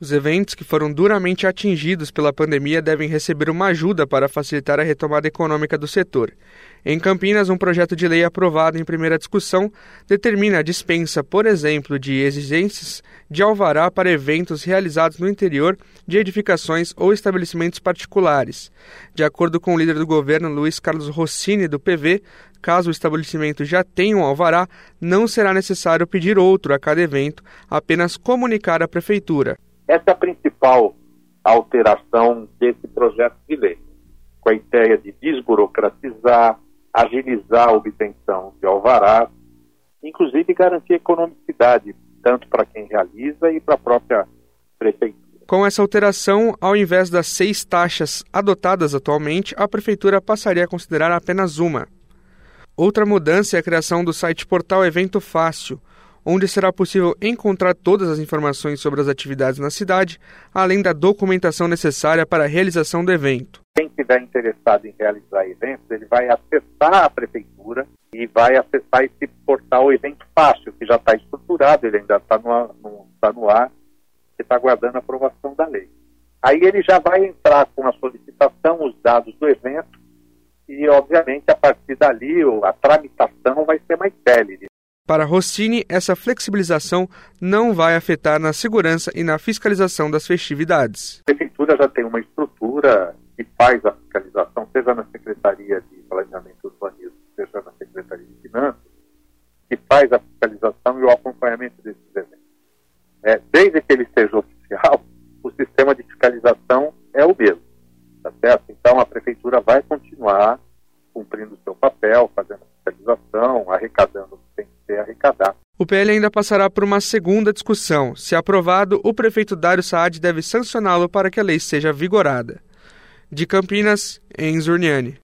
Os eventos que foram duramente atingidos pela pandemia devem receber uma ajuda para facilitar a retomada econômica do setor. Em Campinas, um projeto de lei aprovado em primeira discussão determina a dispensa, por exemplo, de exigências de alvará para eventos realizados no interior de edificações ou estabelecimentos particulares. De acordo com o líder do governo, Luiz Carlos Rossini, do PV, caso o estabelecimento já tenha um alvará, não será necessário pedir outro a cada evento, apenas comunicar à prefeitura. Essa é a principal alteração desse projeto de lei, com a ideia de desburocratizar, agilizar a obtenção de alvará, inclusive garantir economicidade, tanto para quem realiza e para a própria prefeitura. Com essa alteração, ao invés das 6 taxas adotadas atualmente, a prefeitura passaria a considerar apenas uma. Outra mudança é a criação do site Portal Evento Fácil, onde será possível encontrar todas as informações sobre as atividades na cidade, além da documentação necessária para a realização do evento. Quem estiver interessado em realizar eventos, ele vai acessar a prefeitura e vai acessar esse portal Evento Fácil, que já está estruturado, ele ainda está no ar, que está aguardando a aprovação da lei. Aí ele já vai entrar com a solicitação, os dados do evento, e obviamente a partir dali a tramitação vai ser mais célere. Para Rossini, essa flexibilização não vai afetar na segurança e na fiscalização das festividades. A prefeitura já tem uma estrutura que faz a fiscalização, seja na Secretaria de Planejamento e Urbanismo, seja na Secretaria de Finanças, que faz a fiscalização e o acompanhamento desses eventos. Desde que ele seja oficial, o sistema de fiscalização é o mesmo, tá certo? Então a prefeitura vai continuar cumprindo o seu papel, fazendo a fiscalização, arrecadando o que tem que ser arrecadado. O PL ainda passará por uma segunda discussão. Se aprovado, o prefeito Dário Saad deve sancioná-lo para que a lei seja vigorada. De Campinas, Enzo Urniani.